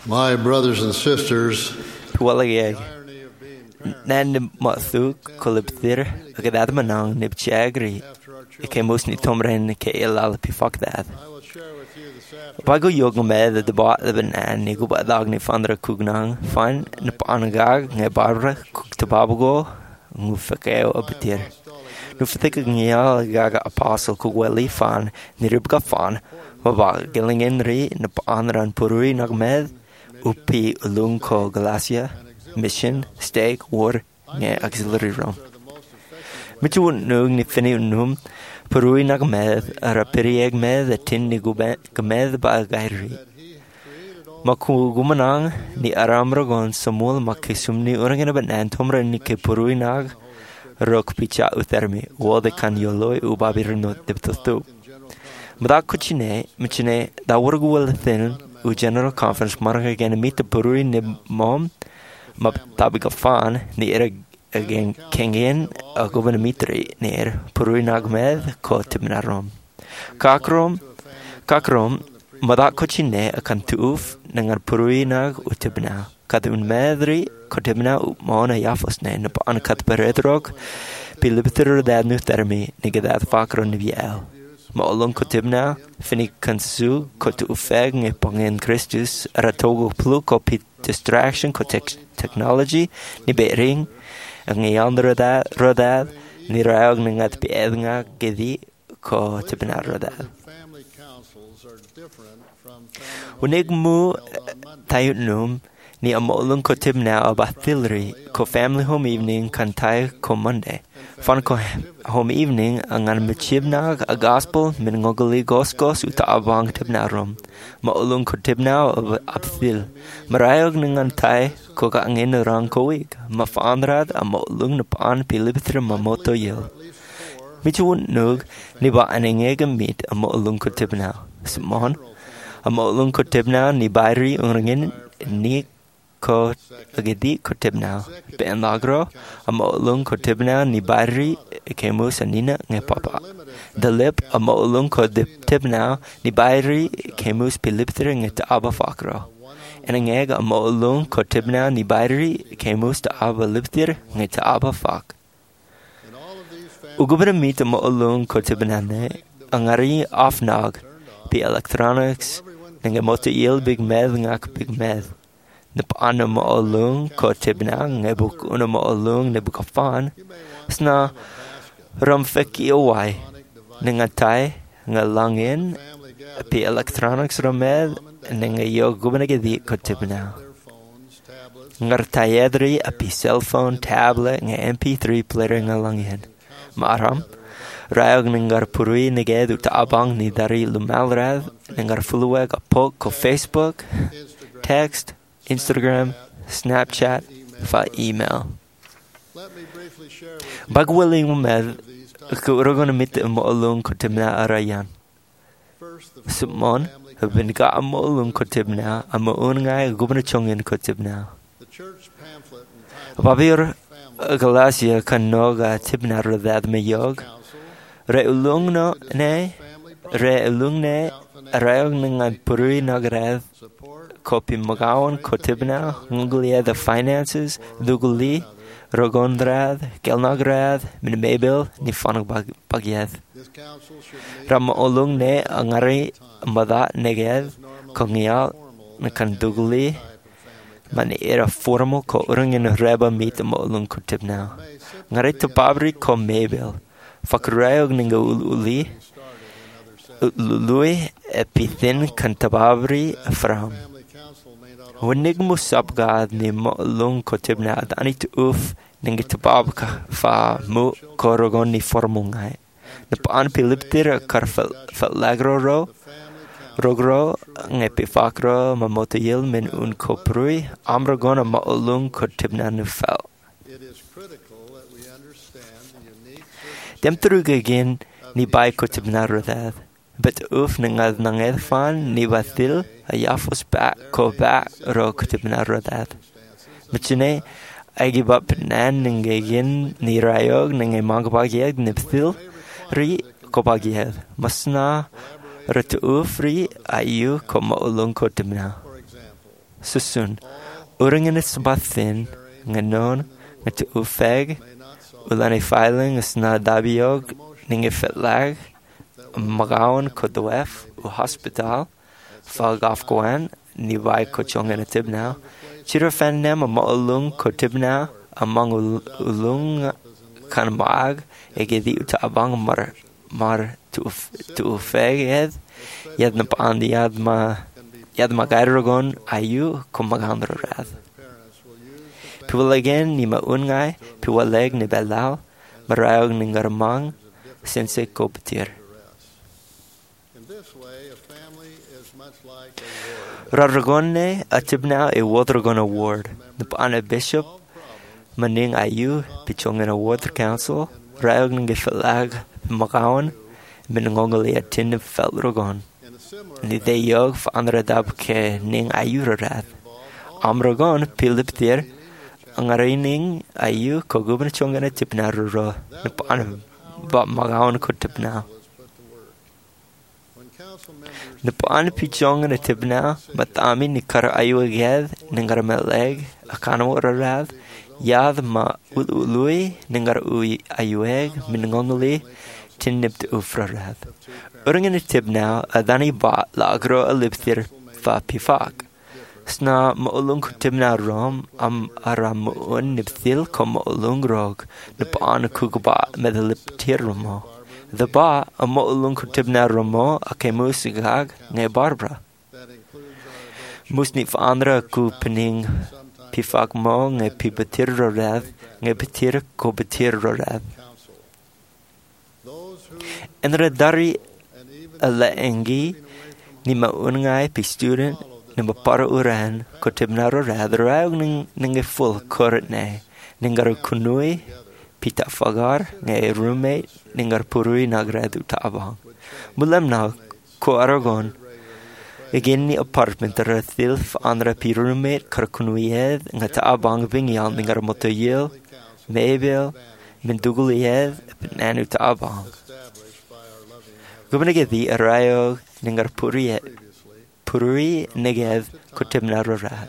My brothers and sisters, Tualageg. irony of being parents. Nan Mathu Colibthir, Agadadmanang, Nibchagri, After our Ike children, Musni Tomren, Kailal Pifak that. I will share with you this afternoon Bago Yoga med the bot the banan, Niguba Dagni Fandra Kugnang, Fan, Napanagag, Nebarbra, Kuktabago, Mufakeo Abatir. Nufathikagnial Gaga Apostle Kugweli Fan, Niribga Fan, Waba Gillingenri, Napanran Puri Nagmed, Upi Ulunko Galacia, Mission, Stake, War, Nye Auxiliary Room. Michu Nug Nifini Num, Purui Nagmed, Arapirieg Med, the Tin Nigumed by Gairi. Maku Gumanang, Ni Aramragon, Samul Makisumni Urangan Tomra Nike Purui Nag, Rock Picha Uthermi, Wode Kan Yoloi Ubabir not Diptotu. Madakuchine, Michine, that Wurguel Thin, U General Conference Mark again meet the Purui Nibmom, Mabtabiga Fan, Ni again Kingin, a governor mitri near Purui Nagmed, ko Tibnarom. Kakrom, Madakuchine, a Kantuf, Nangar Purui Nag Utibna. Kadun Medri, Kotibna, Mona Yafosne, Napan Kat Peredrog, Pilipter that new thermi, Nigadat Fakron Viel. Maolon Kotibna, Finik Kansu, Kotu Feg, Nepong Christus, Ratogo Pluk, Kopit Distraction, Kotek Technology, Nibering, and Yandra Rodad, Niraog Ningat Piedna, Gedi, Kotibna Rodad. family councils are different from family Unigmu Tayutnum. Ni amolun ko tibna abathilri ko family home evening kantai ko Monday. Fan ko home evening angan michibna a gospel min ngogali goskos uta abang tibna rom. Maolun ko tibna abthil. Marayog ningan tai ko ka angin rang ko wig. Mafandrad amolun napan pilibithri mamoto yil. Michuun nug ni ba aningega meet amolun ko tibna. Simon amolun ko tibna ni bayri ungringin ni ko agedi kotibna ben lagro amolung kotibna ni bari kemus anina ngepapa the lip amolung kotibna ni bari kemus piliptre nget aba fakro en ngeg amolung kotibna ni bari kemus ta aba liptir nget aba fak ugubra mit amolung kotibna ne angari afnag bi electronics ngemoto il big med ngak big med Napana maolung ko tibna ngebuk una maolung nebukafan sna ramfeki awai ningatai ngalangin pi electronics ramed ningayo gubanagedi ko tibna ngartayedri api cell phone tablet nga mp3 player ngalangin maram rayog ningar purui nigedu ta abang ni dari lumalrad ningar fuluweg apok ko Facebook text Instagram, Snapchat, fa email. Bagwilling med kurogon mit molung kotibna arayan. Sumon bin ga molung kotibna amunga gubnachongin kotibna. Babir Galacia kanoga tibna radad meyog. Reulungno ne reulungne rayog ningan puri nagrad Kopi Magawan, Kotibna, Ngulia the finances, Duguli, Rogondrad, Gelnagrad, Minmabil, Nifanag Bagyeth. Ram Olung ne Angari Mada Neged, Kongial, Nakan Duguli, Mani era formal ko Urangin Reba meet the Molung Kotibna. Ngari to Babri ko Mabil, Fakrayog Ninga Uli, Lui, Epithin Kantababri, From. Wanigmu sabgad ni molung kotibna adani tu uf ningi tababka fa mu korogon ni formungai. Napaan piliptir kar lagro rogro ngepi fakro mamoto yil min un koprui amragona molung kotibna nufel. Dem trugagin ni bay kotibna rodad. But uf nangad nanged fan ni vatil ayafos back ko back ro kutibna rodad. Machine I give up nan nangagin ni rayog nangay magbagyag niptil ri ko bagyag. Masna ratu uf ri ayu ko maulung kutibna. susun. Uringen is bathin, nganon, ngat ufeg, ulani filing is na dabiog, ninge fitlag, magawan kodwef, u hospital, fagafgwan, ni vai kochongen tibnao. Chira fan nem a maulung kotibnao, among ulung kanmag, egedi uta abang mar to ufeg yed na pandi yad magayrogon ayu kumagandro rad. Piwalagen ni maungai, piwaleg ni belal, marayog ni ngaramang, sense kopetir. Raragone atibna a Watergon Award. Napana Bishop, Maning Ayu, Pichongan Award Council, Rayog ng Gifalag, Makawan, Minangongali atin Felrogon. Ni de yog fa andradab ke ning ayurarat. Amragon piliptir ang arining ayu ko gubern chongana tipnaruro. Napana ba magawan ko tipna. Napaan pichongana tipna matami ni kar ayu agad ningar meleg akano rarad yad ma ulului ningar ayueg minangongali tinnipt ufrarad. Uringen tibna adani ba lagro aliptir fa pifak. Sna maulung tibna rom am aramun nipthil kom maulung rog napaan kugba medaliptir romo. The ba a maulung tibna romo akemusigag ne Barbara. Musnif andra ku pening pifak mo nge pibatir rorad nge betir ko betir rorad. Enra dari ala engi ni maungai pi student ni mapara uran ko tibnaro radra ning full korat ne ningar kunui pita fagar nge roommate ningar purui nagradu tabang mulam na ko aragon again ni apartment rathil andra pi roommate kar kunuied nga tabang bingyal ningar motoyel mebel minduguliyed nanu tabang Gubnagedi arayo ningar puri negev kutibna rorad.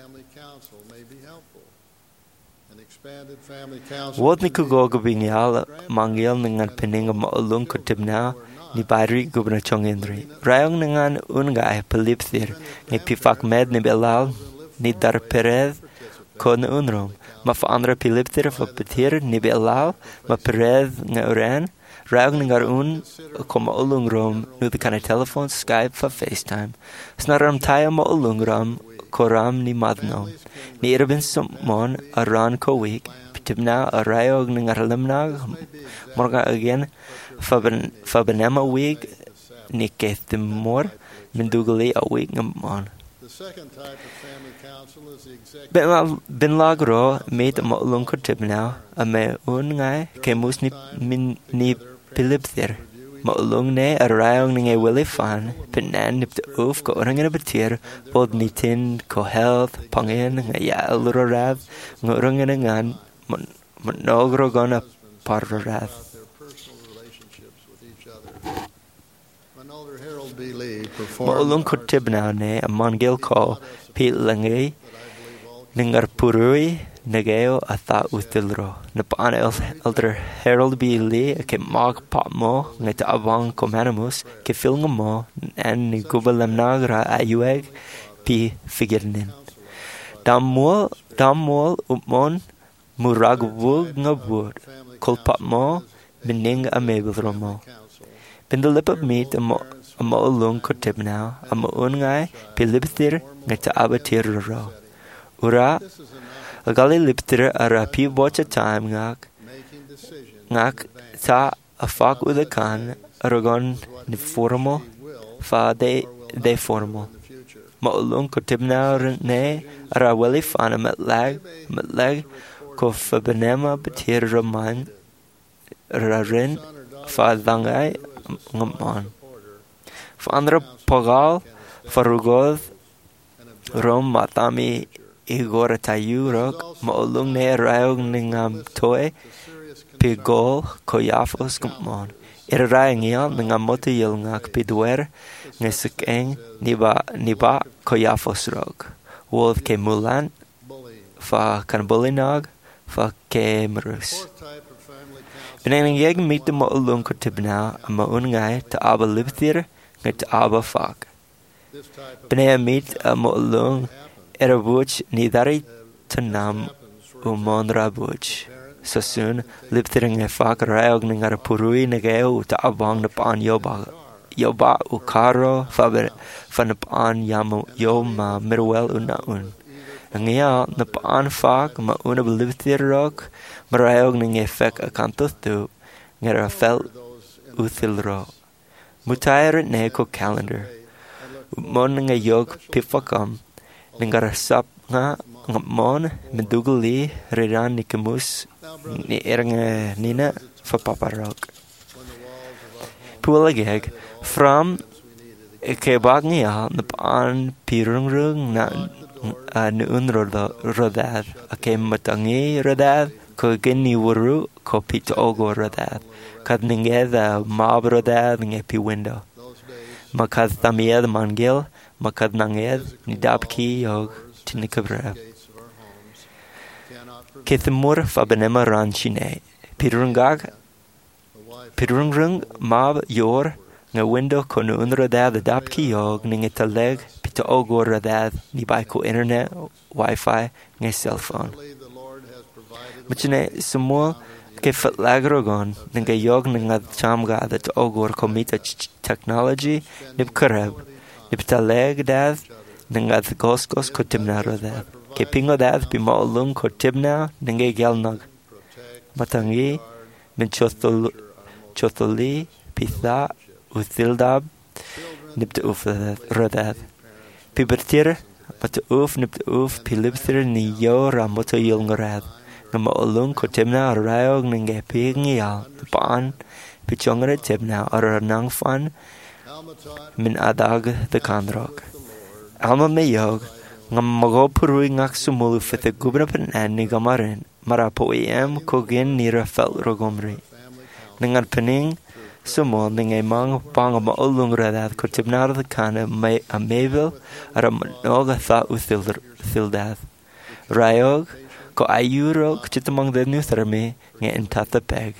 Wad ni kugoga bingyal mangyal ningan peninga maulung kutibna ni bari gubna chongendri. Rayong ningan ungay palipthir ni pifak med ni belal ni dar perez ko na unrom. Mafaandra pilipthir fa petir ni belal ma perez nga uran. Rayong ningar ko maulung rom nu the kind of telephone, Skype for FaceTime. Snaram tayo maulung rom ko ram ni madno. Ni irabin sumon aran ko week pitibna arayog ningar limnag morga again fabenema week ni kethimor mindugali a week ngamon. Bin lagro made maulung ko tibna a me ngai ke mus ni Pilipthir. Maulung ne arayong ninge willi fan, pinan nipt uf ko orang na betir, bod nitin ko health, pangin, nga yael rorad, nga orang na ngan, nogro gona parrorad. Maulung ko tibna ne, a mongil ko, pil langi, ningar purui, Nageo atha utilro. Napaan elder Harold B. Lee ke mag patmo ngeta abang komanamus ke filng mo en ni gubalem nagra ayueg pi figurnin. Damol upmon muragwug ngabud kol patmo bining a mebelro mo. Bin the lip of meat a maulung kotibna a maungai pi libthir ngeta abatir ro. Ura Agali liptir ara pi bocha time ngak ta afak udakan aragon ni formal fa de formal maulung ko tibna ne ara wali fana matlag ko fa benema betir roman rarin fa dangai ngamon fa andra pagal farugod rom matami Igor tayurok maulung ne rayong ningam toy pigol koyafos kumon irayang yal ningam motoyil ngak pidwer ngesukeng niba koyafos rok wodd ke mulan, bullying. fa kan bullinog, fa ke marus. Fourth type of family counseling. Benang jeg meet de mo'ulung ko tibna, ama ungai ta aba libthir, ngai ta aba fag. This type of Benang meet a mo'ulung, happens. erabuch ni dari tanam umon rabuch. So soon, libthir ngai fag raog ngar purui nageo ta abang na paan yoba ukaro fa na paan yoma mirwel unaun. Ngia na paan fag ma una belibthir rog, maraog ngai fek akantos tu, ngar fel uthil ro. Mutair ne ko calendar. Mon nga yog pifakam, ngar sap nga mon meduguli redan nikamus ni erang nina fa paparok. Pualageg from ke bagnia na paan pirungrung na nuun rodad ake matangi rodad ko gini wuru ko pito ogo rodad kad ninged mab rodad nge pi window makad tamied mangil makad nanged ni dabki yog tinikabrab Kithimur fa benema ranchine pirungrung mab yor nga window ko nuun rodad dabki yog ninge taleg pito ogo rodad ni bai ko internet wifi nge cell phone Machine sumul ke fatlagrogon ninge yog ninga chamga that ogor komita technology nib karab nib taleg dad ninga goskos ko timna rodad ke pingo dad bi maulung ko timna ninge gelnog matangi min chotoli pitha uthildab nib te uf rodad pibertir but uf nib te uf pilibthir ni yo ramoto yulngorad na maulung ko timna rayog ninge pingial paan pichongre timna or nang fan min adag the kandrog alma me yog ngam mago purui ngak sumulu fite gubna pen ni gamarin marapo em ko gin nira fel rogomri ningan pening sumul ninge mang pang maulung radad ko timna the kana me a mevil ara noga tha uthildad rayog ko ayuro chitamang the new thermi nge intata peg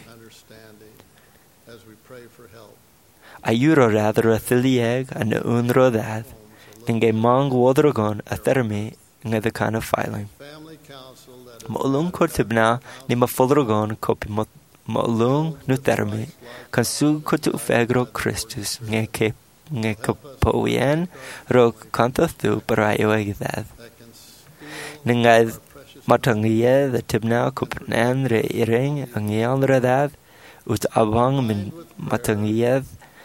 ayuro rather a thilieg and unro that ninge mang wodrogon a thermi nge the kind of filing maulung ko tibna ni mafodrogon ko maulung nu thermi kan su ko tu fegro Christus nge kapoyen ro kantas tu parayo egdad ninge matangiye the tibna kupnan re iring angial radad ut abang min matangiye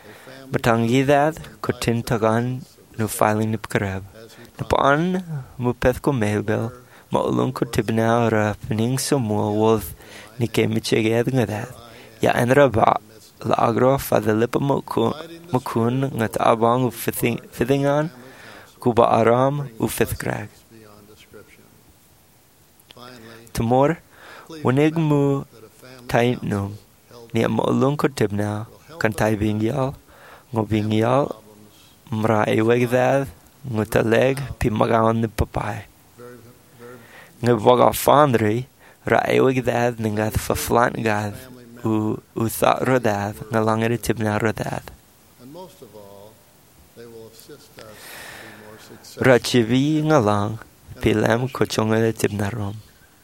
kutin tagan nu filing nip karab napan mupeth ko mebel maulung ko tibna ra pening sumo wolf ni kemicheged ngada ya anra ba la agro fa the lip mukun ngat abang fithingan kuba aram u fifth grag Temor, wanig mu tain num, ni maulung ko tibna, kan tai bingyal, mra ewegdad, ngutaleg, pi magawan ni papai. Ngwaga fandri, ra ewegdad, ningat fa flant gad, u thought rodad, ngalangere tibna rodad. Ra chivi ngalang, pilam ko chongere tibna rom.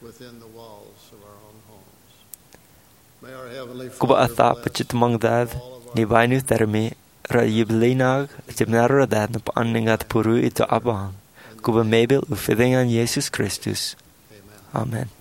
Kuba atha pachitamang dad ni vainu thermi ra yiblinag tibnaro dad na paaningat puru ito abang. Kuba mebel ufidingan Jesus Christus. Amen.